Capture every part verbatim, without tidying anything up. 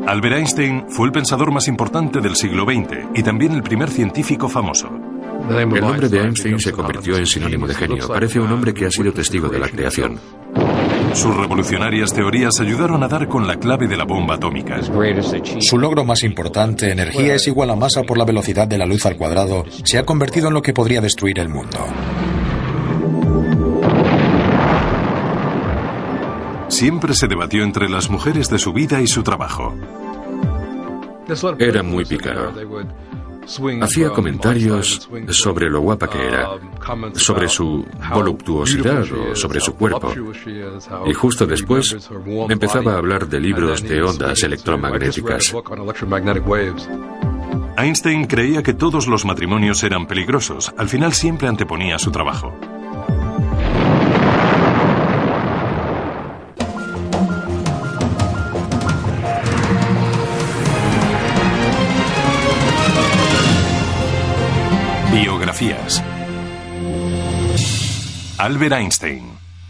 Albert Einstein fue el pensador más importante del siglo veinte y también el primer científico famoso. El nombre de Einstein se convirtió en sinónimo de genio. Parece un hombre que ha sido testigo de la creación. Sus revolucionarias teorías ayudaron a dar con la clave de la bomba atómica. Su logro más importante, energía es igual a masa por la velocidad de la luz al cuadrado, se ha convertido en lo que podría destruir el mundo. Siempre se debatió entre las mujeres de su vida y su trabajo. Era muy pícaro. Hacía comentarios sobre lo guapa que era, sobre su voluptuosidad o sobre su cuerpo. Y justo después empezaba a hablar de libros de ondas electromagnéticas. Einstein creía que todos los matrimonios eran peligrosos. Al final siempre anteponía su trabajo. Biografías. Albert Einstein.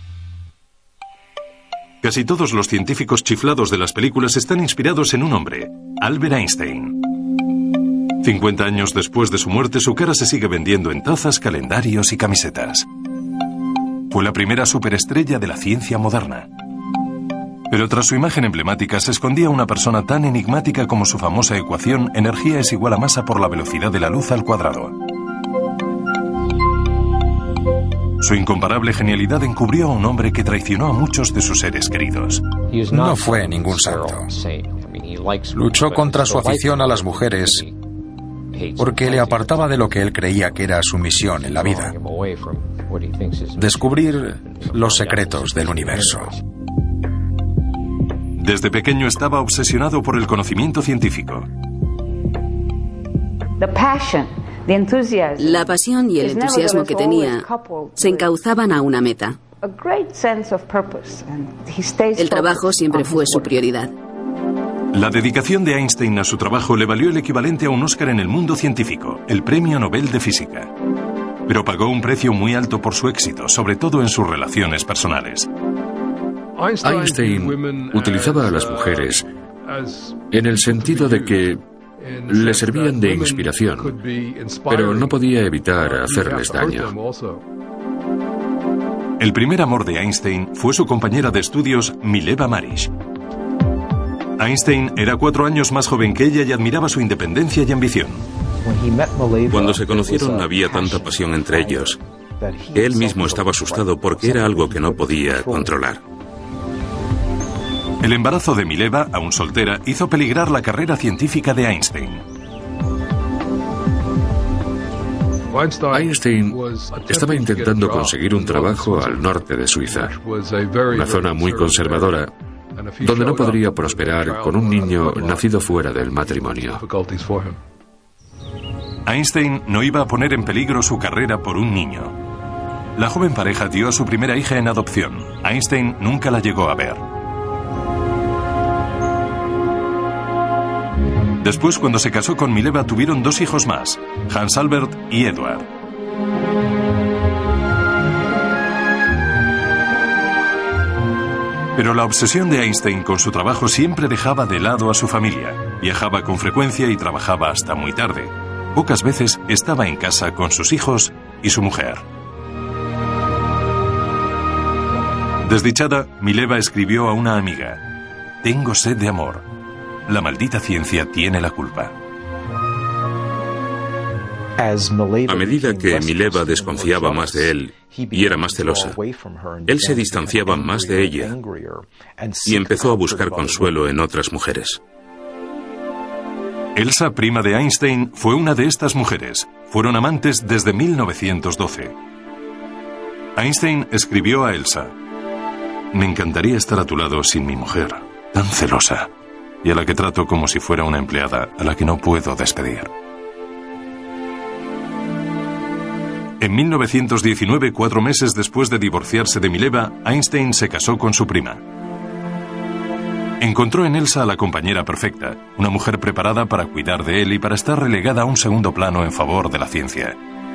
Casi todos los científicos chiflados de las películas están inspirados en un hombre, Albert Einstein. cincuenta años después de su muerte, su cara se sigue vendiendo en tazas, calendarios y camisetas. Fue la primera superestrella de la ciencia moderna. Pero tras su imagen emblemática se escondía una persona tan enigmática como su famosa ecuación: energía es igual a masa por la velocidad de la luz al cuadrado. Su incomparable genialidad encubrió a un hombre que traicionó a muchos de sus seres queridos. No fue ningún santo. Luchó contra su afición a las mujeres porque le apartaba de lo que él creía que era su misión en la vida: descubrir los secretos del universo. Desde pequeño estaba obsesionado por el conocimiento científico. La pasión y el entusiasmo que tenía se encauzaban a una meta. El trabajo siempre fue su prioridad. La dedicación de Einstein a su trabajo le valió el equivalente a un Oscar en el mundo científico, el Premio Nobel de Física. Pero pagó un precio muy alto por su éxito, sobre todo en sus relaciones personales. Einstein utilizaba a las mujeres en el sentido de que le servían de inspiración, pero no podía evitar hacerles daño. El primer amor de Einstein fue su compañera de estudios, Mileva Marić. Einstein era cuatro años más joven que ella y admiraba su independencia y ambición. Cuando se conocieron había tanta pasión entre ellos que él mismo estaba asustado porque era algo que no podía controlar. El embarazo de Mileva, aún soltera, hizo peligrar la carrera científica de Einstein. Einstein estaba intentando conseguir un trabajo al norte de Suiza, una zona muy conservadora, donde no podría prosperar con un niño nacido fuera del matrimonio. Einstein no iba a poner en peligro su carrera por un niño. La joven pareja dio a su primera hija en adopción. Einstein nunca la llegó a ver. Después, cuando se casó con Mileva, tuvieron dos hijos más, Hans Albert y Eduard. Pero la obsesión de Einstein con su trabajo siempre dejaba de lado a su familia. Viajaba con frecuencia y trabajaba hasta muy tarde. Pocas veces estaba en casa con sus hijos y su mujer. Desdichada, Mileva escribió a una amiga: «Tengo sed de amor. La maldita ciencia tiene la culpa». A medida que Mileva desconfiaba más de él y era más celosa, él se distanciaba más de ella y empezó a buscar consuelo en otras mujeres. Elsa, prima de Einstein, fue una de estas mujeres. Fueron amantes desde mil novecientos doce. Einstein escribió a Elsa: «Me encantaría estar a tu lado sin mi mujer, tan celosa, y a la que trato como si fuera una empleada a la que no puedo despedir». En mil novecientos diecinueve, cuatro meses después de divorciarse de Mileva, Einstein se casó con su prima. Encontró en Elsa a la compañera perfecta, una mujer preparada para cuidar de él y para estar relegada a un segundo plano en favor de la ciencia.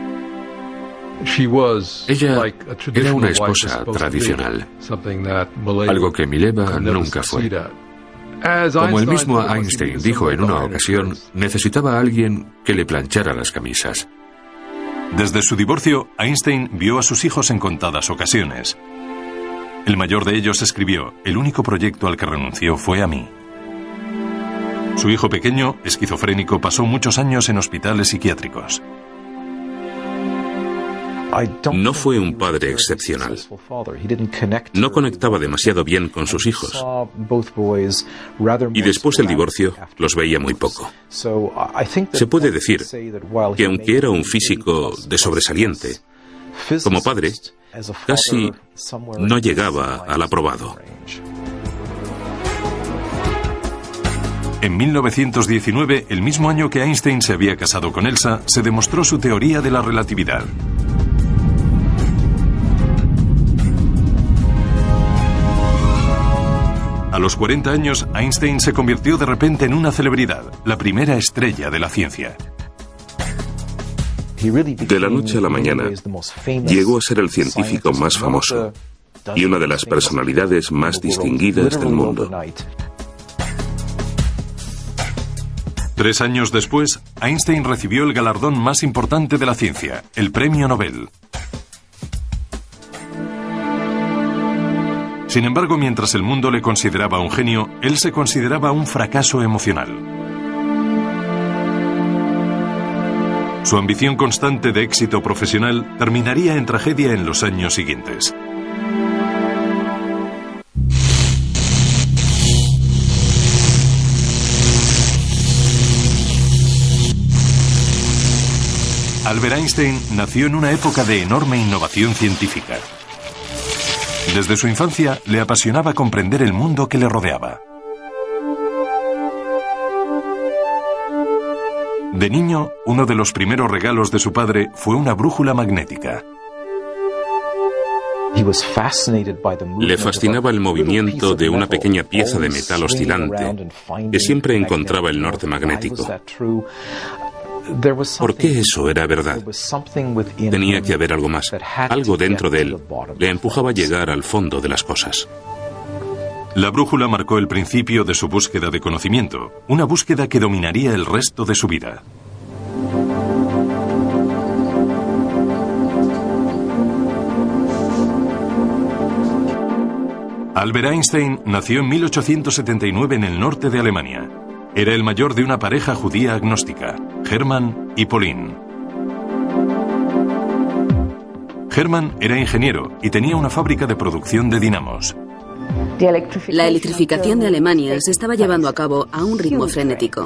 Ella era una esposa tradicional, algo que Mileva nunca fue. Como el mismo Einstein dijo en una ocasión, necesitaba a alguien que le planchara las camisas. Desde su divorcio, Einstein vio a sus hijos en contadas ocasiones. El mayor de ellos escribió: "El único proyecto al que renunció fue a mí". Su hijo pequeño, esquizofrénico, pasó muchos años en hospitales psiquiátricos. No fue un padre excepcional. No conectaba demasiado bien con sus hijos. Y después del divorcio, los veía muy poco. Se puede decir que aunque era un físico de sobresaliente, como padre, casi no llegaba al aprobado. En mil novecientos diecinueve, el mismo año que Einstein se había casado con Elsa, se demostró su teoría de la relatividad. A los cuarenta años, Einstein se convirtió de repente en una celebridad, la primera estrella de la ciencia. De la noche a la mañana, llegó a ser el científico más famoso y una de las personalidades más distinguidas del mundo. Tres años después, Einstein recibió el galardón más importante de la ciencia, el Premio Nobel. Sin embargo, mientras el mundo le consideraba un genio, él se consideraba un fracaso emocional. Su ambición constante de éxito profesional terminaría en tragedia en los años siguientes. Albert Einstein nació en una época de enorme innovación científica. Desde su infancia le apasionaba comprender el mundo que le rodeaba. De niño, uno de los primeros regalos de su padre fue una brújula magnética. Le fascinaba el movimiento de una pequeña pieza de metal oscilante que siempre encontraba el norte magnético. ¿Por qué eso era verdad? Tenía que haber algo más. Algo dentro de él le empujaba a llegar al fondo de las cosas. La brújula marcó el principio de su búsqueda de conocimiento, una búsqueda que dominaría el resto de su vida. Albert Einstein nació en mil ochocientos setenta y nueve en el norte de Alemania. Era el mayor de una pareja judía agnóstica, Hermann y Pauline. Hermann era ingeniero y tenía una fábrica de producción de dinamos. La electrificación de Alemania se estaba llevando a cabo a un ritmo frenético.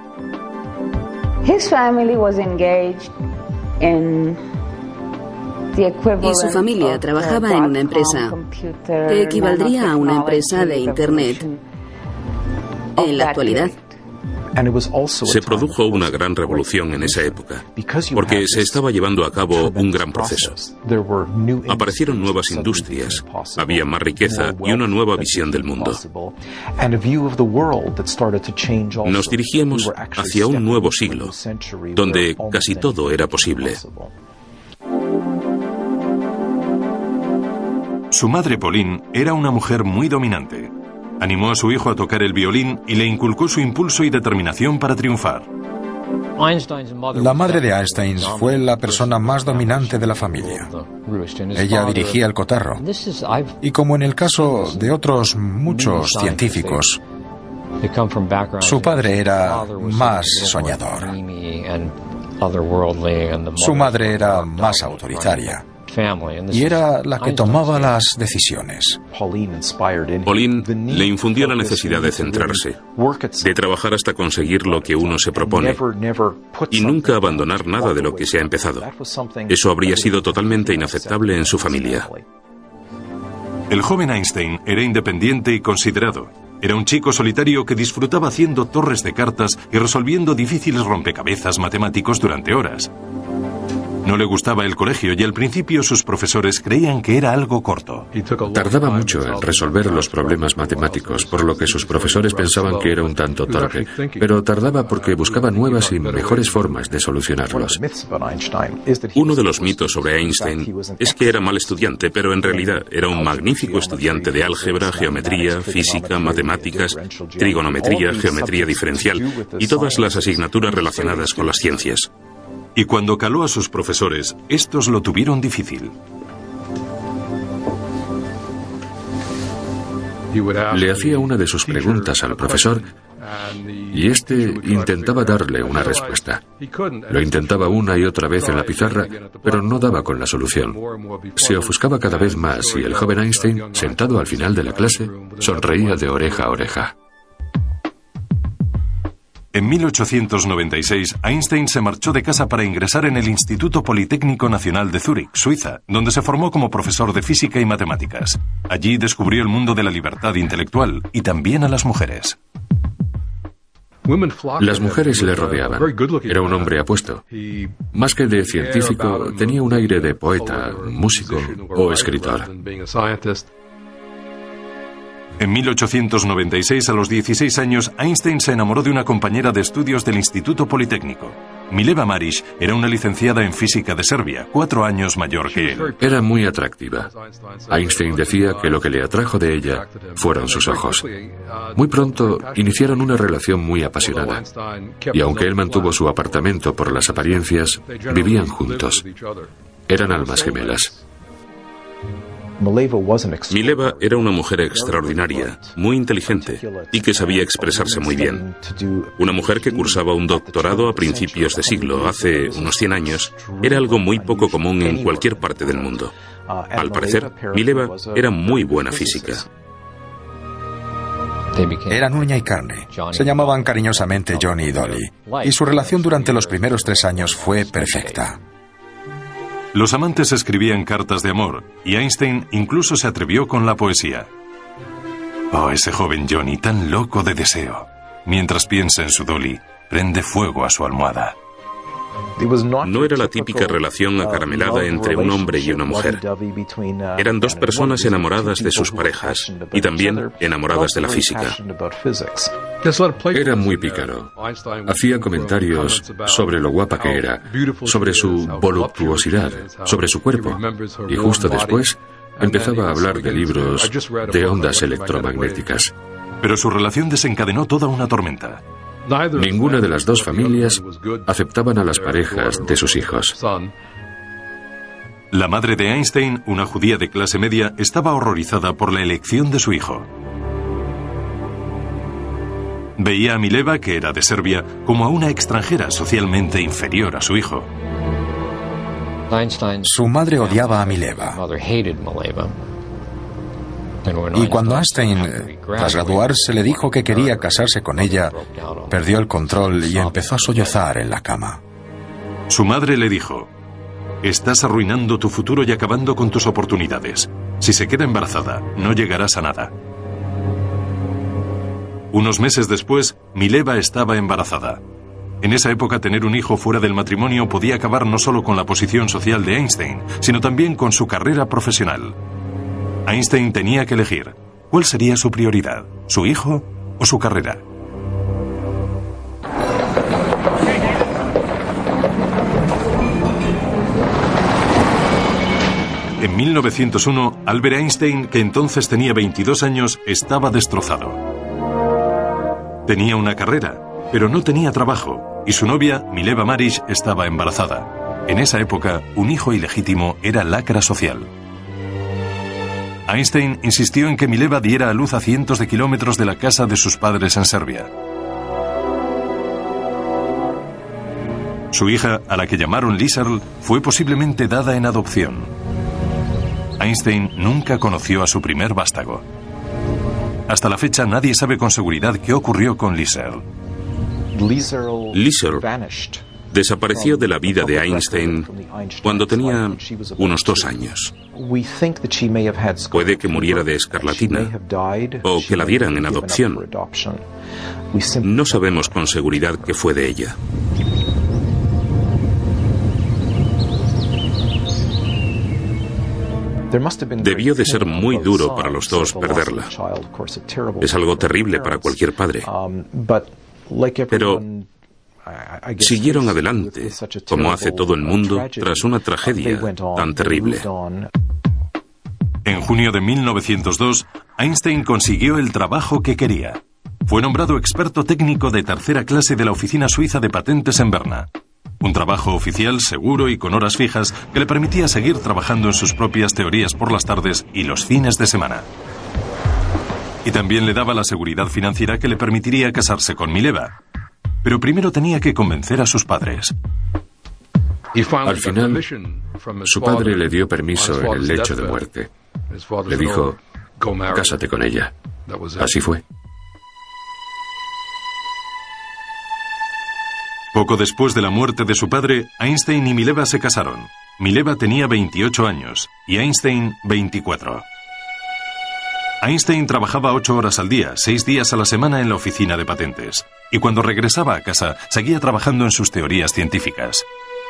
Y su familia trabajaba en una empresa que equivaldría a una empresa de Internet en la actualidad. Se produjo una gran revolución en esa época, porque se estaba llevando a cabo un gran proceso. Aparecieron nuevas industrias, había más riqueza y una nueva visión del mundo. Nos dirigíamos hacia un nuevo siglo, donde casi todo era posible. Su madre, Pauline, era una mujer muy dominante. Animó a su hijo a tocar el violín y le inculcó su impulso y determinación para triunfar. La madre de Einstein fue la persona más dominante de la familia. Ella dirigía el cotarro. Y como en el caso de otros muchos científicos, su padre era más soñador. Su madre era más autoritaria. Y era la que tomaba las decisiones. Pauline le infundió la necesidad de centrarse, de trabajar hasta conseguir lo que uno se propone y nunca abandonar nada de lo que se ha empezado. Eso habría sido totalmente inaceptable en su familia. El joven Einstein era independiente y considerado. Era un chico solitario que disfrutaba haciendo torres de cartas y resolviendo difíciles rompecabezas matemáticos durante horas. No le gustaba el colegio y al principio sus profesores creían que era algo corto. Tardaba mucho en resolver los problemas matemáticos, por lo que sus profesores pensaban que era un tanto torpe, pero tardaba porque buscaba nuevas y mejores formas de solucionarlos. Uno de los mitos sobre Einstein es que era mal estudiante, pero en realidad era un magnífico estudiante de álgebra, geometría, física, matemáticas, trigonometría, geometría diferencial y todas las asignaturas relacionadas con las ciencias. Y cuando caló a sus profesores, estos lo tuvieron difícil. Le hacía una de sus preguntas al profesor y éste intentaba darle una respuesta. Lo intentaba una y otra vez en la pizarra, pero no daba con la solución. Se ofuscaba cada vez más y el joven Einstein, sentado al final de la clase, sonreía de oreja a oreja. En mil ochocientos noventa y seis, Einstein se marchó de casa para ingresar en el Instituto Politécnico Nacional de Zúrich, Suiza, donde se formó como profesor de física y matemáticas. Allí descubrió el mundo de la libertad intelectual y también a las mujeres. Las mujeres le rodeaban. Era un hombre apuesto. Más que de científico, tenía un aire de poeta, músico o escritor. En mil ochocientos noventa y seis, a los dieciséis años, Einstein se enamoró de una compañera de estudios del Instituto Politécnico. Mileva Marić era una licenciada en física de Serbia, cuatro años mayor que él. Era muy atractiva. Einstein decía que lo que le atrajo de ella fueron sus ojos. Muy pronto iniciaron una relación muy apasionada. Y aunque él mantuvo su apartamento por las apariencias, vivían juntos. Eran almas gemelas. Mileva era una mujer extraordinaria, muy inteligente y que sabía expresarse muy bien. Una mujer que cursaba un doctorado a principios de siglo, hace unos cien años, era algo muy poco común en cualquier parte del mundo. Al parecer, Mileva era muy buena física. Eran uña y carne. Se llamaban cariñosamente Johnny y Dolly, y su relación durante los primeros tres años fue perfecta. Los amantes escribían cartas de amor, y Einstein incluso se atrevió con la poesía. Oh, ese joven Johnny, tan loco de deseo. Mientras piensa en su Dolly, prende fuego a su almohada. No era la típica relación acaramelada entre un hombre y una mujer. Eran dos personas enamoradas de sus parejas y también enamoradas de la física. Era muy pícaro. Hacía comentarios sobre lo guapa que era, sobre su voluptuosidad, sobre su cuerpo. Y justo después empezaba a hablar de libros de ondas electromagnéticas. Pero su relación desencadenó toda una tormenta. Ninguna de las dos familias aceptaban a las parejas de sus hijos. La madre de Einstein, una judía de clase media, estaba horrorizada por la elección de su hijo. Veía a Mileva, que era de Serbia, como a una extranjera socialmente inferior a su hijo. Su madre odiaba a Mileva. Y cuando Einstein, tras graduarse, le dijo que quería casarse con ella, perdió el control y empezó a sollozar en la cama. Su madre le dijo: «Estás arruinando tu futuro y acabando con tus oportunidades. Si se queda embarazada, no llegarás a nada». Unos meses después, Mileva estaba embarazada. En esa época, tener un hijo fuera del matrimonio podía acabar no solo con la posición social de Einstein, sino también con su carrera profesional. Einstein tenía que elegir. ¿Cuál sería su prioridad? ¿Su hijo o su carrera? En mil novecientos uno, Albert Einstein, que entonces tenía veintidós años, estaba destrozado. Tenía una carrera, pero no tenía trabajo, y su novia, Mileva Marić, estaba embarazada. En esa época, un hijo ilegítimo era lacra social. Einstein insistió en que Mileva diera a luz a cientos de kilómetros de la casa de sus padres en Serbia. Su hija, a la que llamaron Liesl, fue posiblemente dada en adopción. Einstein nunca conoció a su primer vástago. Hasta la fecha nadie sabe con seguridad qué ocurrió con Liesl. Liesl desapareció de la vida de Einstein cuando tenía unos dos años. Puede que muriera de escarlatina o que la dieran en adopción. No sabemos con seguridad qué fue de ella. Debió de ser muy duro para los dos perderla. Es algo terrible para cualquier padre. Pero siguieron adelante, como hace todo el mundo, tras una tragedia tan terrible. En junio de mil novecientos dos, Einstein consiguió el trabajo que quería. Fue nombrado experto técnico de tercera clase de la Oficina Suiza de Patentes en Berna. Un trabajo oficial, seguro y con horas fijas que le permitía seguir trabajando en sus propias teorías por las tardes y los fines de semana. Y también le daba la seguridad financiera que le permitiría casarse con Mileva. Pero primero tenía que convencer a sus padres. Al final, su padre le dio permiso en el lecho de muerte. Le dijo, cásate con ella. Así fue. Poco después de la muerte de su padre, Einstein y Mileva se casaron. Mileva tenía veintiocho años y Einstein veinticuatro. Einstein trabajaba ocho horas al día, seis días a la semana en la oficina de patentes. Y cuando regresaba a casa, seguía trabajando en sus teorías científicas.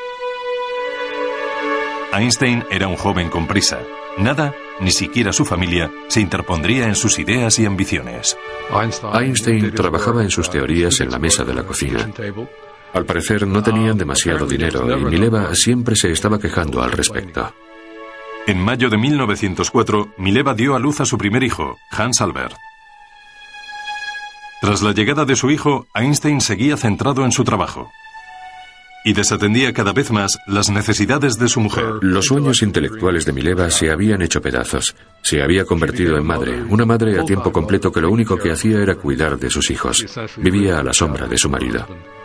Einstein era un joven con prisa. Nada, ni siquiera su familia, se interpondría en sus ideas y ambiciones. Einstein trabajaba en sus teorías en la mesa de la cocina. Al parecer no tenían demasiado dinero y Mileva siempre se estaba quejando al respecto. En mayo de mil novecientos cuatro, Mileva dio a luz a su primer hijo, Hans Albert. Tras la llegada de su hijo, Einstein seguía centrado en su trabajo y desatendía cada vez más las necesidades de su mujer. Los sueños intelectuales de Mileva se habían hecho pedazos. Se había convertido en madre, una madre a tiempo completo que lo único que hacía era cuidar de sus hijos. Vivía a la sombra de su marido.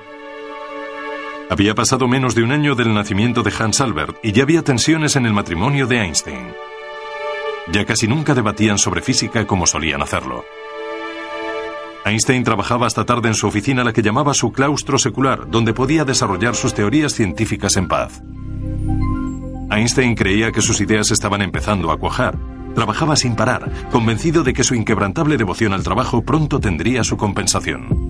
Había pasado menos de un año del nacimiento de Hans Albert y ya había tensiones en el matrimonio de Einstein. Ya casi nunca debatían sobre física como solían hacerlo. Einstein trabajaba hasta tarde en su oficina, la que llamaba su claustro secular, donde podía desarrollar sus teorías científicas en paz. Einstein creía que sus ideas estaban empezando a cuajar. Trabajaba sin parar, convencido de que su inquebrantable devoción al trabajo pronto tendría su compensación.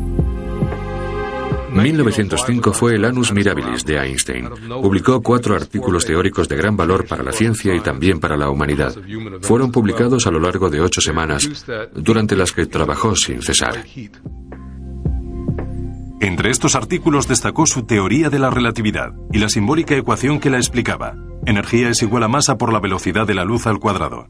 mil novecientos cinco fue el annus mirabilis de Einstein. Publicó cuatro artículos teóricos de gran valor para la ciencia y también para la humanidad. Fueron publicados a lo largo de ocho semanas, durante las que trabajó sin cesar. Entre estos artículos destacó su teoría de la relatividad y la simbólica ecuación que la explicaba. Energía es igual a masa por la velocidad de la luz al cuadrado.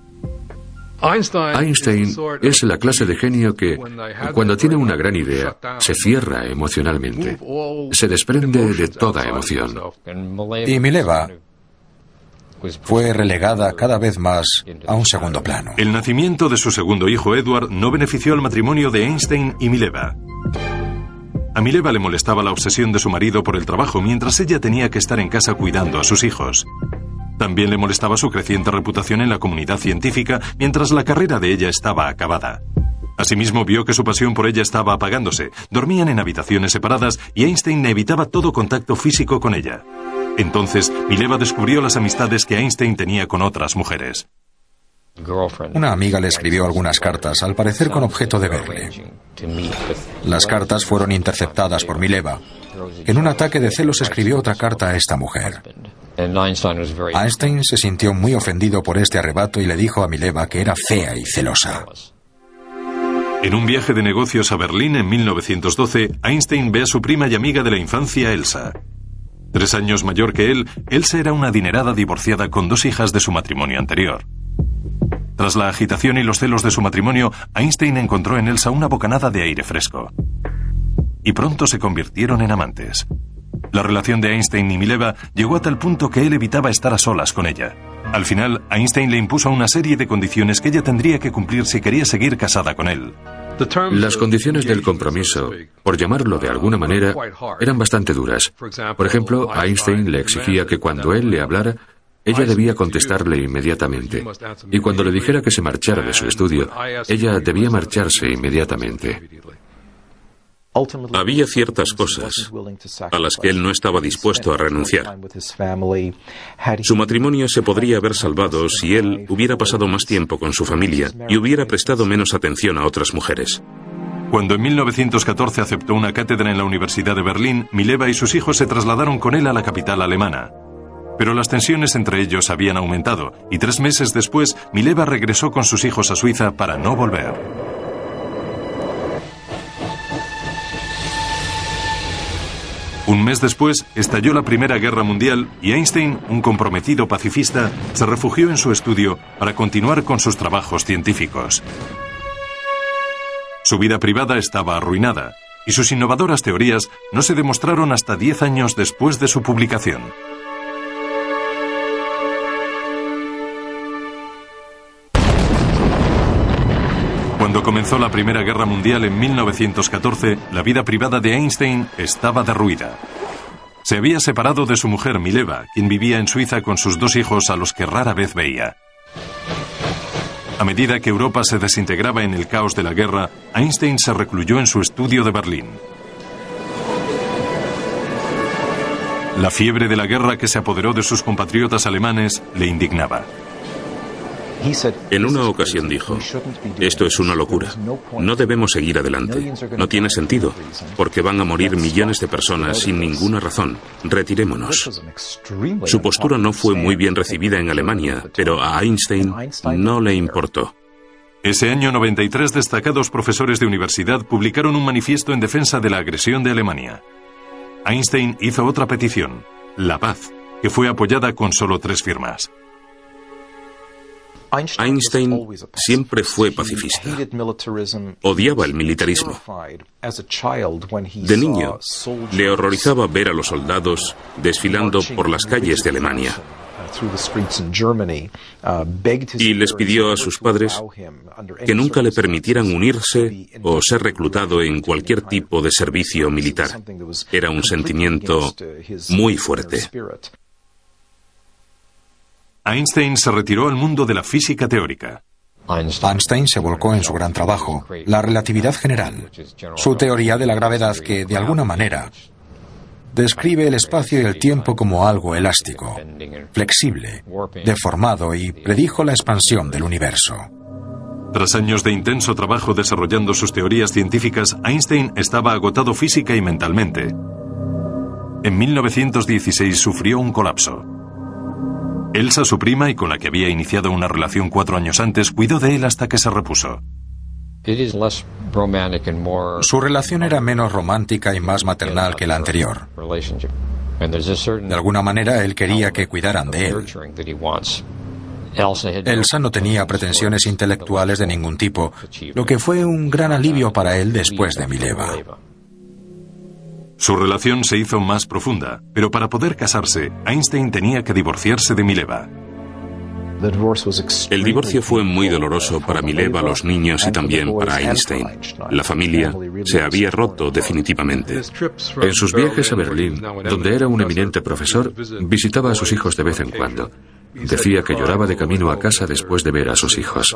Einstein es la clase de genio que, cuando tiene una gran idea, se cierra emocionalmente. Se desprende de toda emoción. Y Mileva fue relegada cada vez más a un segundo plano. El nacimiento de su segundo hijo, Edward, no benefició al matrimonio de Einstein y Mileva. A Mileva le molestaba la obsesión de su marido por el trabajo, mientras ella tenía que estar en casa cuidando a sus hijos. También le molestaba su creciente reputación en la comunidad científica, mientras la carrera de ella estaba acabada. Asimismo, vio que su pasión por ella estaba apagándose. Dormían en habitaciones separadas y Einstein evitaba todo contacto físico con ella. Entonces, Mileva descubrió las amistades que Einstein tenía con otras mujeres. Una amiga le escribió algunas cartas, al parecer con objeto de verle. Las cartas fueron interceptadas por Mileva. En un ataque de celos escribió otra carta a esta mujer. Einstein se sintió muy ofendido por este arrebato y le dijo a Mileva que era fea y celosa. En un viaje de negocios a Berlín en mil novecientos doce, Einstein ve a su prima y amiga de la infancia, Elsa. Tres años mayor que él, Elsa era una adinerada divorciada con dos hijas de su matrimonio anterior. Tras la agitación y los celos de su matrimonio, Einstein encontró en Elsa una bocanada de aire fresco. Y pronto se convirtieron en amantes. La relación de Einstein y Mileva llegó a tal punto que él evitaba estar a solas con ella. Al final, Einstein le impuso una serie de condiciones que ella tendría que cumplir si quería seguir casada con él. Las condiciones del compromiso, por llamarlo de alguna manera, eran bastante duras. Por ejemplo, Einstein le exigía que cuando él le hablara, ella debía contestarle inmediatamente. Y cuando le dijera que se marchara de su estudio, ella debía marcharse inmediatamente. Había ciertas cosas a las que él no estaba dispuesto a renunciar. Su matrimonio se podría haber salvado si él hubiera pasado más tiempo con su familia y hubiera prestado menos atención a otras mujeres. Cuando en mil novecientos catorce aceptó una cátedra en la Universidad de Berlín, Mileva y sus hijos se trasladaron con él a la capital alemana. Pero las tensiones entre ellos habían aumentado y tres meses después Mileva regresó con sus hijos a Suiza para no volver. Un mes después estalló la Primera Guerra Mundial y Einstein, un comprometido pacifista, se refugió en su estudio para continuar con sus trabajos científicos. Su vida privada estaba arruinada y sus innovadoras teorías no se demostraron hasta diez años después de su publicación. Cuando comenzó la Primera Guerra Mundial en mil novecientos catorce, la vida privada de Einstein estaba derruida. Se había separado de su mujer Mileva, quien vivía en Suiza con sus dos hijos a los que rara vez veía. A medida que Europa se desintegraba en el caos de la guerra, Einstein se recluyó en su estudio de Berlín. La fiebre de la guerra que se apoderó de sus compatriotas alemanes le indignaba. En una ocasión dijo: esto es una locura, no debemos seguir adelante, no tiene sentido, porque van a morir millones de personas sin ninguna razón, retirémonos. Su postura no fue muy bien recibida en Alemania, pero a Einstein no le importó. Ese año, noventa y tres destacados profesores de universidad publicaron un manifiesto en defensa de la agresión de Alemania. Einstein hizo otra petición, la paz, que fue apoyada con solo tres firmas. Einstein siempre fue pacifista. Odiaba el militarismo. De niño, le horrorizaba ver a los soldados desfilando por las calles de Alemania. Y les pidió a sus padres que nunca le permitieran unirse o ser reclutado en cualquier tipo de servicio militar. Era un sentimiento muy fuerte. Einstein se retiró al mundo de la física teórica. Einstein se volcó en su gran trabajo, la relatividad general, su teoría de la gravedad que, de alguna manera, describe el espacio y el tiempo como algo elástico, flexible, deformado y predijo la expansión del universo. Tras años de intenso trabajo desarrollando sus teorías científicas, Einstein estaba agotado física y mentalmente. En mil novecientos dieciséis sufrió un colapso. Elsa, su prima y con la que había iniciado una relación cuatro años antes, cuidó de él hasta que se repuso. Su relación era menos romántica y más maternal que la anterior. De alguna manera, él quería que cuidaran de él. Elsa no tenía pretensiones intelectuales de ningún tipo, lo que fue un gran alivio para él después de Mileva. Su relación se hizo más profunda, pero para poder casarse, Einstein tenía que divorciarse de Mileva. El divorcio fue muy doloroso para Mileva, los niños y también para Einstein. La familia se había roto definitivamente. En sus viajes a Berlín, donde era un eminente profesor, visitaba a sus hijos de vez en cuando. Decía que lloraba de camino a casa después de ver a sus hijos.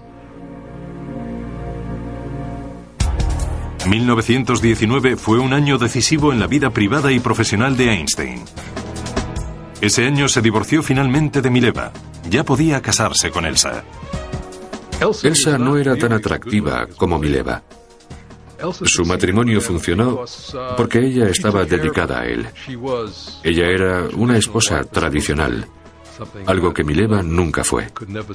mil novecientos diecinueve fue un año decisivo en la vida privada y profesional de Einstein. Ese año se divorció finalmente de Mileva. Ya podía casarse con Elsa. Elsa no era tan atractiva como Mileva. Su matrimonio funcionó porque ella estaba dedicada a él. Ella era una esposa tradicional, algo que Mileva nunca fue.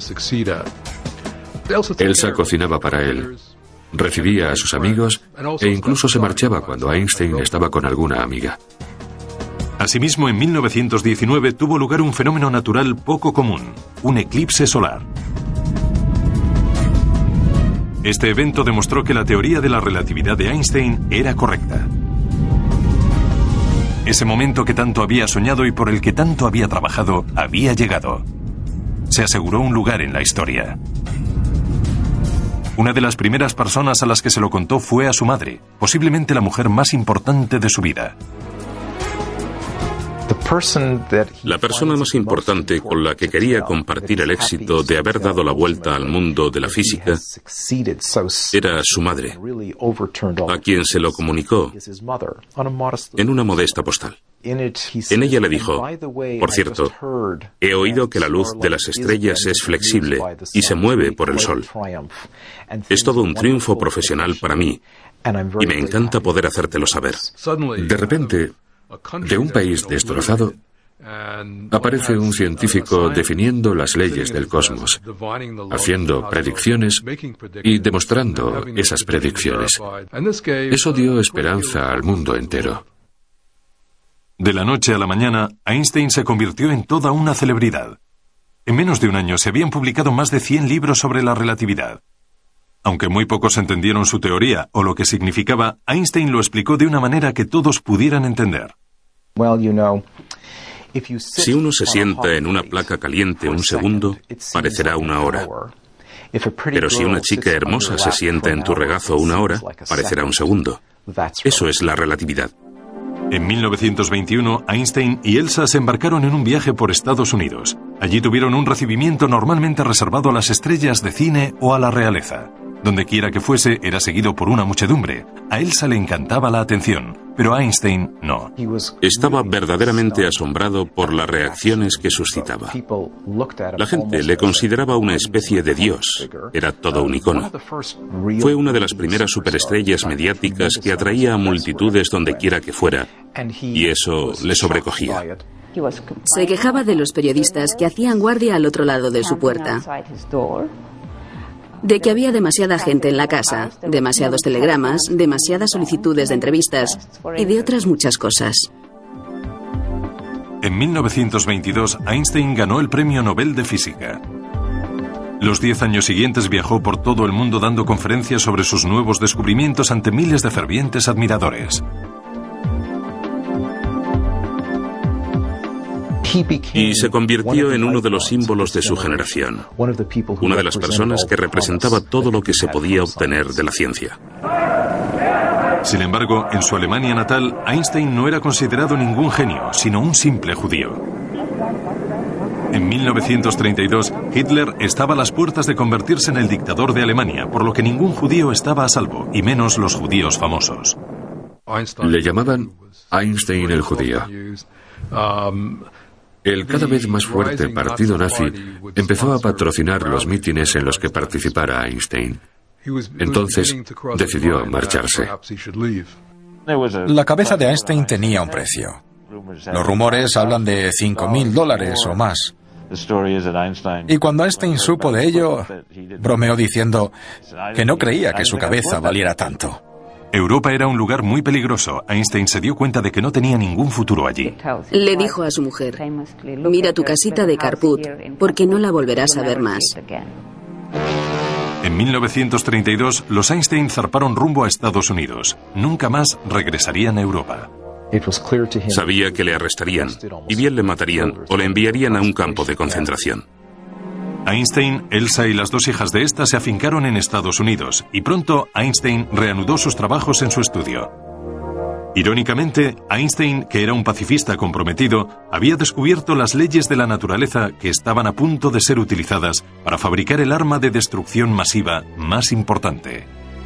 Elsa cocinaba para él, recibía a sus amigos e incluso se marchaba cuando Einstein estaba con alguna amiga. Asimismo, en mil novecientos diecinueve tuvo lugar un fenómeno natural poco común, un eclipse solar. Este evento demostró que la teoría de la relatividad de Einstein era correcta. Ese momento que tanto había soñado y por el que tanto había trabajado había llegado. Se aseguró un lugar en la historia. Una de las primeras personas a las que se lo contó fue a su madre, posiblemente la mujer más importante de su vida. La persona más importante con la que quería compartir el éxito de haber dado la vuelta al mundo de la física era su madre, a quien se lo comunicó en una modesta postal. En ella le dijo: por cierto, he oído que la luz de las estrellas es flexible y se mueve por el sol. Es todo un triunfo profesional para mí y me encanta poder hacértelo saber. De repente, de un país destrozado, Aparece un científico definiendo las leyes del cosmos, haciendo predicciones y demostrando esas predicciones. Eso dio esperanza al mundo entero. De la noche a la mañana, Einstein se convirtió en toda una celebridad. En menos de un año se habían publicado más de cien libros sobre la relatividad. Aunque muy pocos entendieron su teoría o lo que significaba, Einstein lo explicó de una manera que todos pudieran entender. Si uno se sienta en una placa caliente un segundo, parecerá una hora. Pero si una chica hermosa se sienta en tu regazo una hora, parecerá un segundo. Eso es la relatividad. En mil novecientos veintiuno, Einstein y Elsa se embarcaron en un viaje por Estados Unidos. Allí tuvieron un recibimiento normalmente reservado a las estrellas de cine o a la realeza. Donde quiera que fuese, era seguido por una muchedumbre. A Elsa le encantaba la atención, pero a Einstein no. Estaba verdaderamente asombrado por las reacciones que suscitaba. La gente le consideraba una especie de dios. Era todo un icono. Fue una de las primeras superestrellas mediáticas que atraía a multitudes donde quiera que fuera, y eso le sobrecogía. Se quejaba de los periodistas que hacían guardia al otro lado de su puerta, de que había demasiada gente en la casa, demasiados telegramas, demasiadas solicitudes de entrevistas y de otras muchas cosas. En mil novecientos veintidós, Einstein ganó el Premio Nobel de Física. Los diez años siguientes viajó por todo el mundo dando conferencias sobre sus nuevos descubrimientos ante miles de fervientes admiradores. Y se convirtió en uno de los símbolos de su generación, una de las personas que representaba todo lo que se podía obtener de la ciencia. Sin embargo, en su Alemania natal, Einstein no era considerado ningún genio, sino un simple judío. En mil novecientos treinta y dos, Hitler estaba a las puertas de convertirse en el dictador de Alemania, por lo que ningún judío estaba a salvo, y menos los judíos famosos. Le llamaban Einstein el judío. El cada vez más fuerte partido nazi empezó a patrocinar los mítines en los que participara Einstein. Entonces decidió marcharse. La cabeza de Einstein tenía un precio. Los rumores hablan de cinco mil dólares o más. Y cuando Einstein supo de ello, bromeó diciendo que no creía que su cabeza valiera tanto. Europa era un lugar muy peligroso. Einstein se dio cuenta de que no tenía ningún futuro allí. Le dijo a su mujer: mira tu casita de Carput, porque no la volverás a ver más. En mil novecientos treinta y dos, los Einstein zarparon rumbo a Estados Unidos. Nunca más regresarían a Europa. Sabía que le arrestarían, y bien le matarían o le enviarían a un campo de concentración. Einstein, Elsa y las dos hijas de esta se afincaron en Estados Unidos, y pronto Einstein reanudó sus trabajos en su estudio. Irónicamente, Einstein, que era un pacifista comprometido, había descubierto las leyes de la naturaleza que estaban a punto de ser utilizadas para fabricar el arma de destrucción masiva más importante.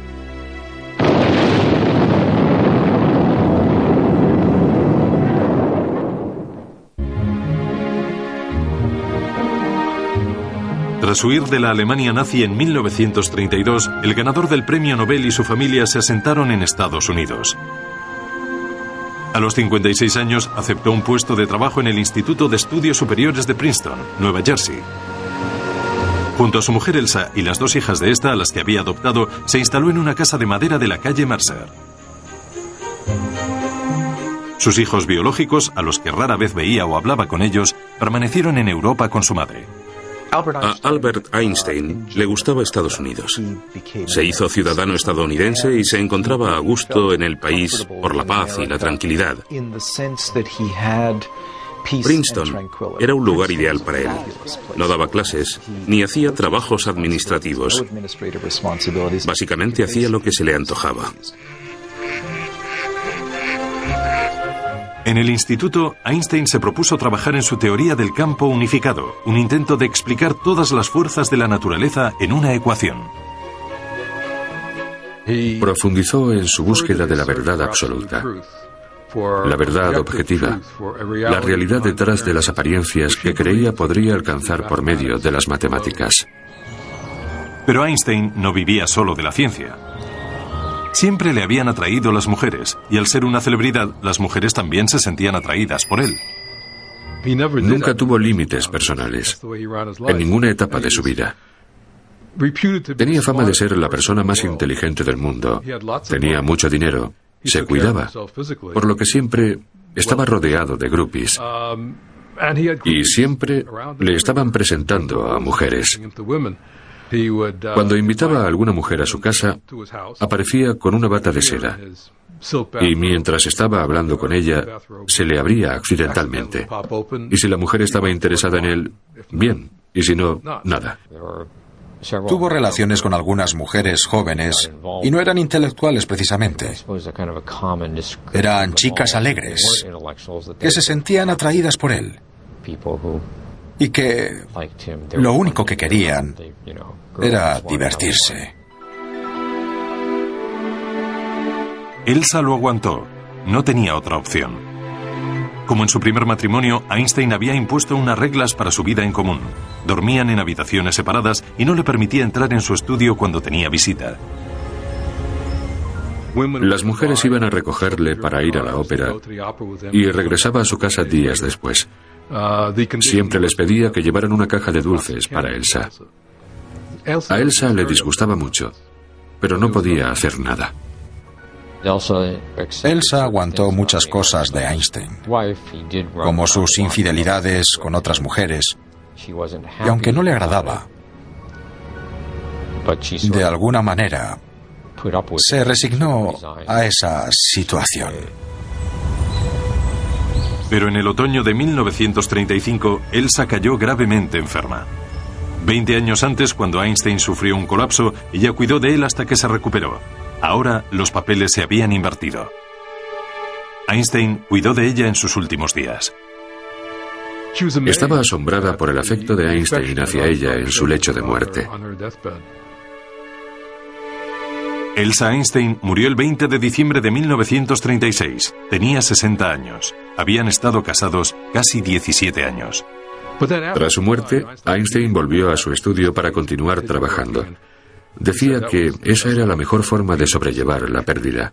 Tras huir de la Alemania nazi en mil novecientos treinta y dos, el ganador del Premio Nobel y su familia se asentaron en Estados Unidos. A los cincuenta y seis años aceptó un puesto de trabajo en el Instituto de Estudios Superiores de Princeton, Nueva Jersey. Junto a su mujer Elsa y las dos hijas de esta, a las que había adoptado, se instaló en una casa de madera de la calle Mercer. Sus hijos biológicos, a los que rara vez veía o hablaba con ellos, permanecieron en Europa con su madre. A Albert Einstein le gustaba Estados Unidos. Se hizo ciudadano estadounidense y se encontraba a gusto en el país por la paz y la tranquilidad. Princeton era un lugar ideal para él. No daba clases ni hacía trabajos administrativos. Básicamente hacía lo que se le antojaba. En el instituto, Einstein se propuso trabajar en su teoría del campo unificado, un intento de explicar todas las fuerzas de la naturaleza en una ecuación. Profundizó en su búsqueda de la verdad absoluta, la verdad objetiva, la realidad detrás de las apariencias que creía podría alcanzar por medio de las matemáticas. Pero Einstein no vivía solo de la ciencia. Siempre le habían atraído las mujeres, y al ser una celebridad, las mujeres también se sentían atraídas por él. Nunca tuvo límites personales, en ninguna etapa de su vida. Tenía fama de ser la persona más inteligente del mundo. Tenía mucho dinero, se cuidaba, por lo que siempre estaba rodeado de groupies. Y siempre le estaban presentando a mujeres. Cuando invitaba a alguna mujer a su casa, aparecía con una bata de seda. Y mientras estaba hablando con ella, se le abría accidentalmente. Y si la mujer estaba interesada en él, bien. Y si no, nada. Tuvo relaciones con algunas mujeres jóvenes y no eran intelectuales precisamente. Eran chicas alegres que se sentían atraídas por él y que lo único que querían era divertirse. Elsa lo aguantó. No tenía otra opción. Como en su primer matrimonio, Einstein había impuesto unas reglas para su vida en común. Dormían en habitaciones separadas y no le permitía entrar en su estudio cuando tenía visita. Las mujeres iban a recogerle para ir a la ópera y regresaba a su casa días después. Siempre les pedía que llevaran una caja de dulces para Elsa. A Elsa le disgustaba mucho, pero no podía hacer nada. Elsa aguantó muchas cosas de Einstein, como sus infidelidades con otras mujeres, y aunque no le agradaba, de alguna manera se resignó a esa situación. Pero en el otoño de mil novecientos treinta y cinco, Elsa cayó gravemente enferma. Veinte años antes, cuando Einstein sufrió un colapso, ella cuidó de él hasta que se recuperó. Ahora los papeles se habían invertido. Einstein cuidó de ella en sus últimos días. Estaba asombrada por el afecto de Einstein hacia ella en su lecho de muerte. Elsa Einstein murió el veinte de diciembre de mil novecientos treinta y seis. Tenía sesenta años. Habían estado casados casi diecisiete años. Tras su muerte, Einstein volvió a su estudio para continuar trabajando. Decía que esa era la mejor forma de sobrellevar la pérdida.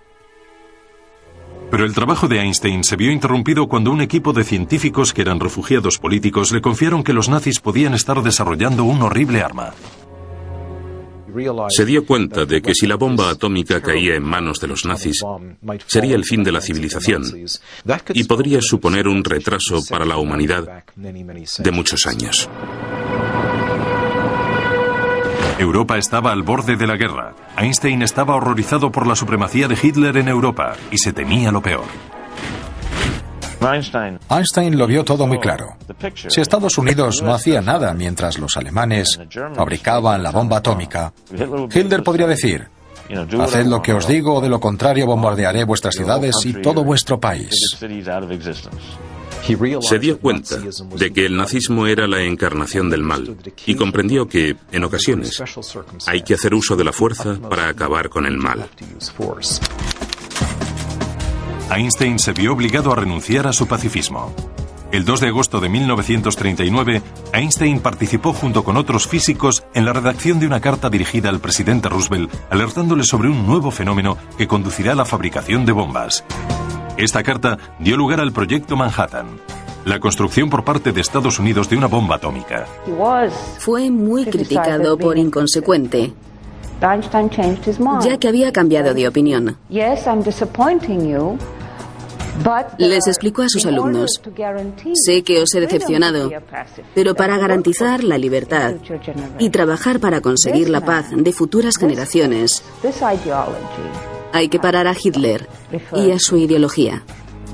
Pero el trabajo de Einstein se vio interrumpido cuando un equipo de científicos que eran refugiados políticos le confiaron que los nazis podían estar desarrollando un horrible arma. Se dio cuenta de que si la bomba atómica caía en manos de los nazis, sería el fin de la civilización y podría suponer un retraso para la humanidad de muchos años. Europa estaba al borde de la guerra. Einstein estaba horrorizado por la supremacía de Hitler en Europa y se temía lo peor. Einstein lo vio todo muy claro. Si Estados Unidos no hacía nada mientras los alemanes fabricaban la bomba atómica, Hitler podría decir: haced lo que os digo o de lo contrario bombardearé vuestras ciudades y todo vuestro país. Se dio cuenta de que el nazismo era la encarnación del mal y comprendió que, en ocasiones, hay que hacer uso de la fuerza para acabar con el mal. Einstein se vio obligado a renunciar a su pacifismo. El dos de agosto de mil novecientos treinta y nueve, Einstein participó junto con otros físicos en la redacción de una carta dirigida al presidente Roosevelt, alertándole sobre un nuevo fenómeno que conducirá a la fabricación de bombas. Esta carta dio lugar al Proyecto Manhattan, la construcción por parte de Estados Unidos de una bomba atómica. Fue muy criticado por inconsecuente, ya que había cambiado de opinión. Les explicó a sus alumnos: sé que os he decepcionado, pero para garantizar la libertad y trabajar para conseguir la paz de futuras generaciones, hay que parar a Hitler y a su ideología.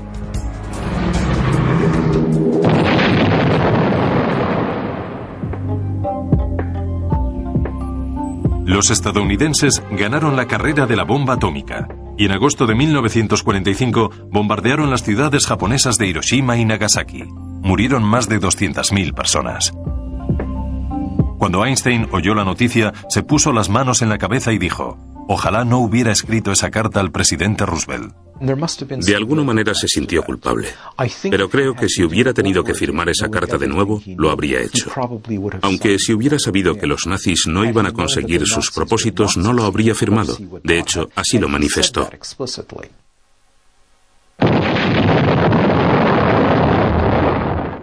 Los estadounidenses ganaron la carrera de la bomba atómica y en agosto de mil novecientos cuarenta y cinco bombardearon las ciudades japonesas de Hiroshima y Nagasaki. Murieron más de doscientas mil personas. Cuando Einstein oyó la noticia, se puso las manos en la cabeza y dijo: ojalá no hubiera escrito esa carta al presidente Roosevelt. De alguna manera se sintió culpable, pero creo que si hubiera tenido que firmar esa carta de nuevo, lo habría hecho. Aunque si hubiera sabido que los nazis no iban a conseguir sus propósitos, no lo habría firmado. De hecho, así lo manifestó.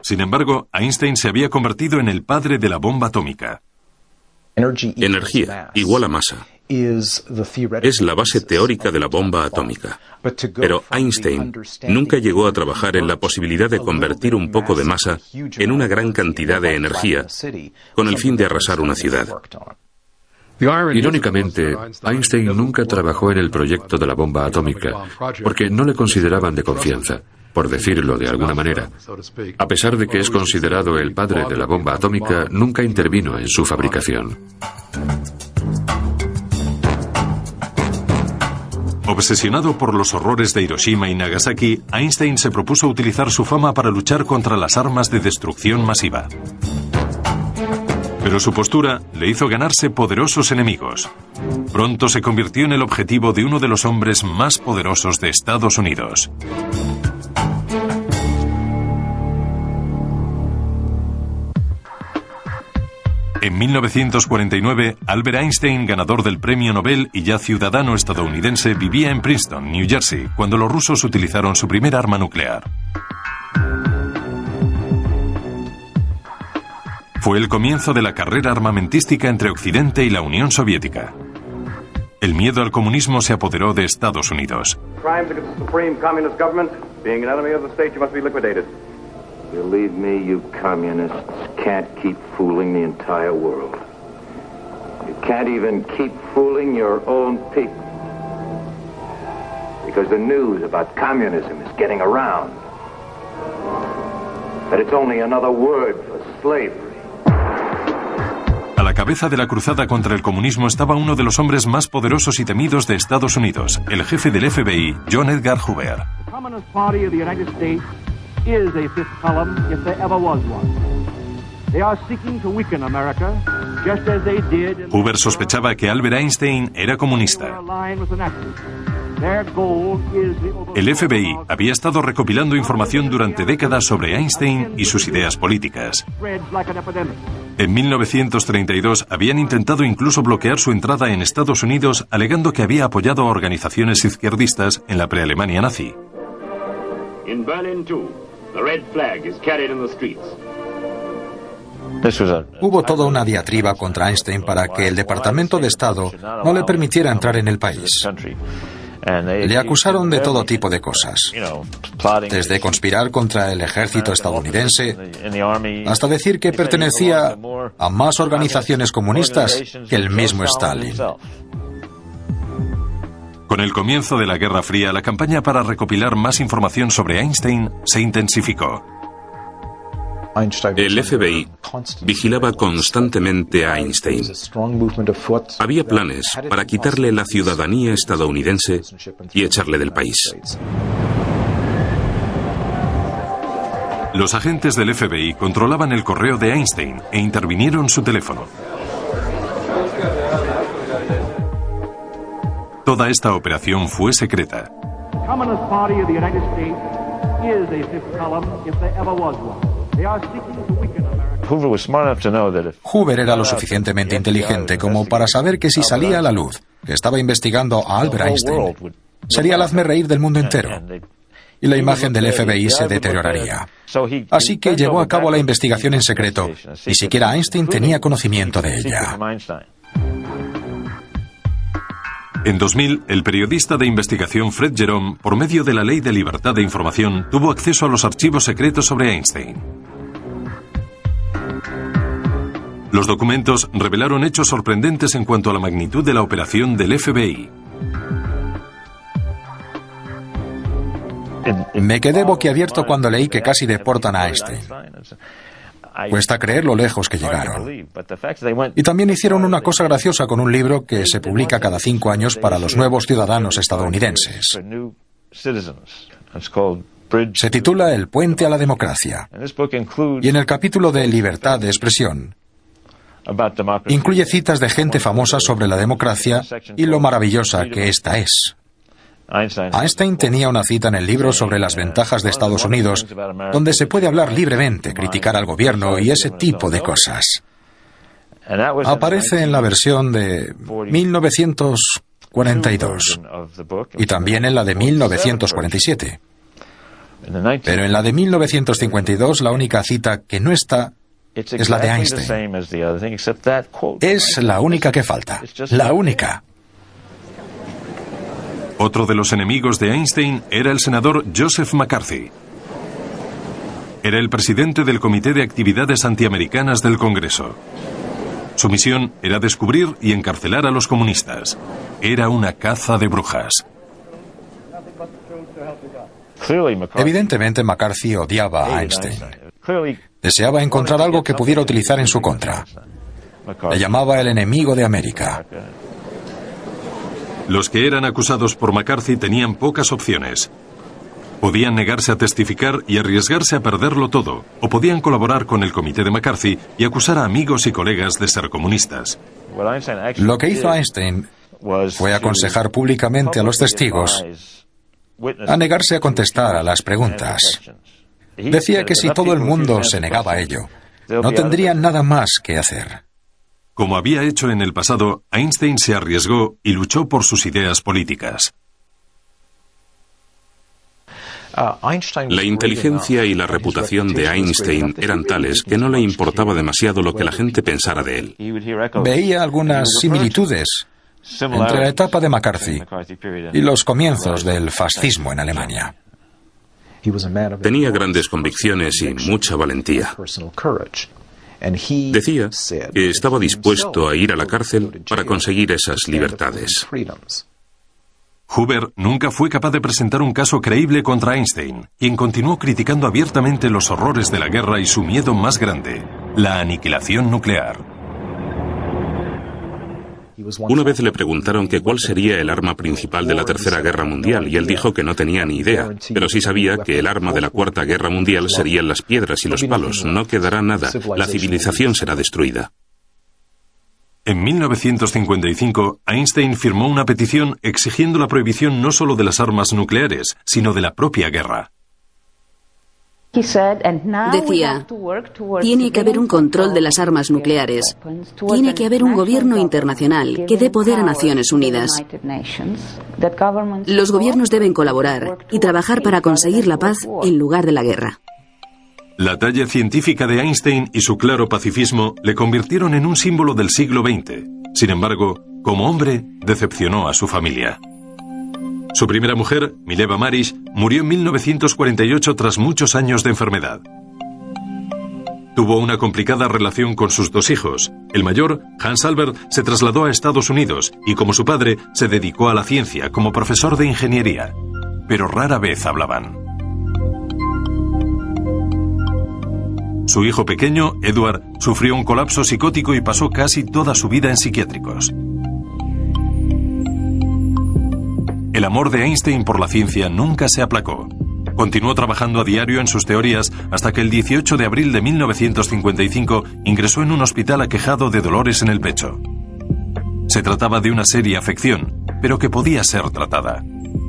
Sin embargo, Einstein se había convertido en el padre de la bomba atómica. Energía igual a masa. Es la base teórica de la bomba atómica. Pero Einstein nunca llegó a trabajar en la posibilidad de convertir un poco de masa en una gran cantidad de energía con el fin de arrasar una ciudad. Irónicamente, Einstein nunca trabajó en el proyecto de la bomba atómica porque no le consideraban de confianza, por decirlo de alguna manera. A pesar de que es considerado el padre de la bomba atómica, nunca intervino en su fabricación. Obsesionado por los horrores de Hiroshima y Nagasaki, Einstein se propuso utilizar su fama para luchar contra las armas de destrucción masiva. Pero su postura le hizo ganarse poderosos enemigos. Pronto se convirtió en el objetivo de uno de los hombres más poderosos de Estados Unidos. En mil novecientos cuarenta y nueve, Albert Einstein, ganador del Premio Nobel y ya ciudadano estadounidense, vivía en Princeton, New Jersey, cuando los rusos utilizaron su primer arma nuclear. Fue el comienzo de la carrera armamentística entre Occidente y la Unión Soviética. El miedo al comunismo se apoderó de Estados Unidos. Believe me, you communists can't keep fooling the entire world. You can't even keep fooling your own people. Because the news about communism is getting around. But it's only another word for slavery. A la cabeza de la cruzada contra el comunismo estaba uno de los hombres más poderosos y temidos de Estados Unidos, el jefe del F B I, John Edgar Hoover. Is a fifth column if there ever was one. They are seeking to weaken America, just as they did in Hoover sospechaba que Albert Einstein era comunista. El F B I había estado recopilando información durante décadas sobre Einstein y sus ideas políticas. En mil novecientos treinta y dos habían intentado incluso bloquear su entrada en Estados Unidos, alegando que había apoyado a organizaciones izquierdistas en la pre-Alemania nazi. In Berlin, too, the red flag is carried in the streets. Hubo toda una diatriba contra Einstein para que el Departamento de Estado no le permitiera entrar en el país. Le acusaron de todo tipo de cosas, desde conspirar contra el ejército estadounidense hasta decir que pertenecía a más organizaciones comunistas que el mismo Stalin. Con el comienzo de la Guerra Fría, la campaña para recopilar más información sobre Einstein se intensificó. El F B I vigilaba constantemente a Einstein. Había planes para quitarle la ciudadanía estadounidense y echarle del país. Los agentes del F B I controlaban el correo de Einstein e intervinieron su teléfono. Toda esta operación fue secreta. Hoover era lo suficientemente inteligente como para saber que si salía a la luz que estaba investigando a Albert Einstein, sería el hazmerreír del mundo entero y la imagen del F B I se deterioraría. Así que llevó a cabo la investigación en secreto, y siquiera Einstein tenía conocimiento de ella. En dos mil, el periodista de investigación Fred Jerome, por medio de la Ley de Libertad de Información, tuvo acceso a los archivos secretos sobre Einstein. Los documentos revelaron hechos sorprendentes en cuanto a la magnitud de la operación del F B I. Me quedé boquiabierto cuando leí que casi deportan a Einstein. Cuesta creer lo lejos que llegaron. Y también hicieron una cosa graciosa con un libro que se publica cada cinco años para los nuevos ciudadanos estadounidenses. Se titula El puente a la democracia. Y en el capítulo de libertad de expresión, incluye citas de gente famosa sobre la democracia y lo maravillosa que ésta es. Einstein tenía una cita en el libro sobre las ventajas de Estados Unidos, donde se puede hablar libremente, criticar al gobierno y ese tipo de cosas. Aparece en la versión de mil novecientos cuarenta y dos y también en la de mil novecientos cuarenta y siete. Pero en la de mil novecientos cincuenta y dos la única cita que no está es la de Einstein. Es la única que falta. La única. Otro de los enemigos de Einstein era el senador Joseph McCarthy. Era el presidente del Comité de Actividades Antiamericanas del Congreso. Su misión era descubrir y encarcelar a los comunistas. Era una caza de brujas. Evidentemente, McCarthy odiaba a Einstein. Deseaba encontrar algo que pudiera utilizar en su contra. Le llamaba el enemigo de América. Los que eran acusados por McCarthy tenían pocas opciones. Podían negarse a testificar y arriesgarse a perderlo todo, o podían colaborar con el comité de McCarthy y acusar a amigos y colegas de ser comunistas. Lo que hizo Einstein fue aconsejar públicamente a los testigos a negarse a contestar a las preguntas. Decía que si todo el mundo se negaba a ello, no tendrían nada más que hacer. Como había hecho en el pasado, Einstein se arriesgó y luchó por sus ideas políticas. La inteligencia y la reputación de Einstein eran tales que no le importaba demasiado lo que la gente pensara de él. Veía algunas similitudes entre la etapa de McCarthy y los comienzos del fascismo en Alemania. Tenía grandes convicciones y mucha valentía. Decía que estaba dispuesto a ir a la cárcel para conseguir esas libertades. Hoover nunca fue capaz de presentar un caso creíble contra Einstein, quien continuó criticando abiertamente los horrores de la guerra y su miedo más grande, la aniquilación nuclear. Una vez le preguntaron que cuál sería el arma principal de la Tercera Guerra Mundial y él dijo que no tenía ni idea, pero sí sabía que el arma de la Cuarta Guerra Mundial serían las piedras y los palos. No quedará nada, la civilización será destruida. En mil novecientos cincuenta y cinco, Einstein firmó una petición exigiendo la prohibición no solo de las armas nucleares, sino de la propia guerra. Decía, tiene que haber un control de las armas nucleares. Tiene que haber un gobierno internacional que dé poder a Naciones Unidas. Los gobiernos deben colaborar y trabajar para conseguir la paz en lugar de la guerra. La talla científica de Einstein y su claro pacifismo le convirtieron en un símbolo del siglo veinte. Sin embargo, como hombre, decepcionó a su familia. Su primera mujer, Mileva Marish, murió en mil novecientos cuarenta y ocho tras muchos años de enfermedad. Tuvo una complicada relación con sus dos hijos. El mayor, Hans Albert, se trasladó a Estados Unidos y, como su padre, se dedicó a la ciencia como profesor de ingeniería. Pero rara vez hablaban. Su hijo pequeño, Edward, sufrió un colapso psicótico y pasó casi toda su vida en psiquiátricos. El amor de Einstein por la ciencia nunca se aplacó. Continuó trabajando a diario en sus teorías hasta que el dieciocho de abril de mil novecientos cincuenta y cinco ingresó en un hospital aquejado de dolores en el pecho. Se trataba de una seria afección, pero que podía ser tratada.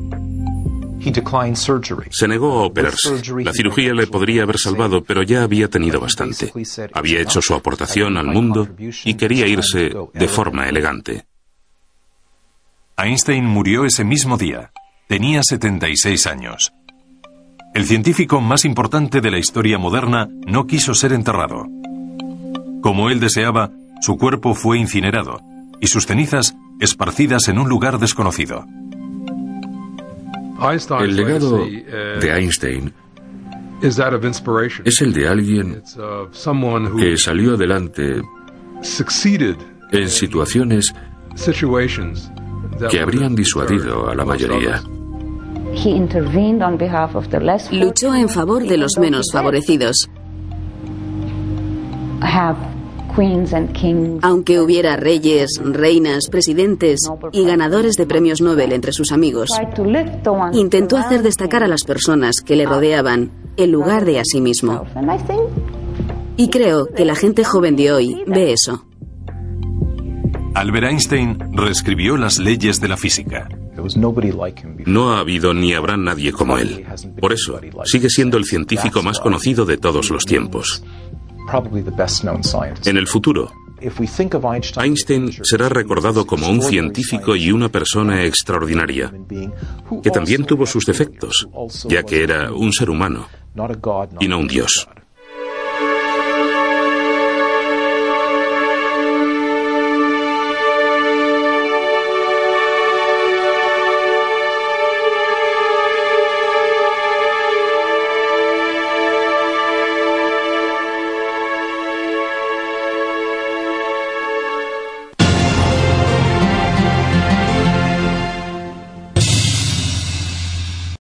Se negó a operarse. La cirugía le podría haber salvado, pero ya había tenido bastante. Había hecho su aportación al mundo y quería irse de forma elegante. Einstein murió ese mismo día. Tenía setenta y seis años. El científico más importante de la historia moderna no quiso ser enterrado. Como él deseaba, su cuerpo fue incinerado y sus cenizas esparcidas en un lugar desconocido. El legado de Einstein es el de alguien que salió adelante en situaciones que habrían disuadido a la mayoría. Luchó en favor de los menos favorecidos. Aunque hubiera reyes, reinas, presidentes y ganadores de premios Nobel entre sus amigos, intentó hacer destacar a las personas que le rodeaban en lugar de a sí mismo. Y creo que la gente joven de hoy ve eso. Albert Einstein reescribió las leyes de la física. No ha habido ni habrá nadie como él. Por eso, sigue siendo el científico más conocido de todos los tiempos. En el futuro, Einstein será recordado como un científico y una persona extraordinaria, que también tuvo sus defectos, ya que era un ser humano y no un dios.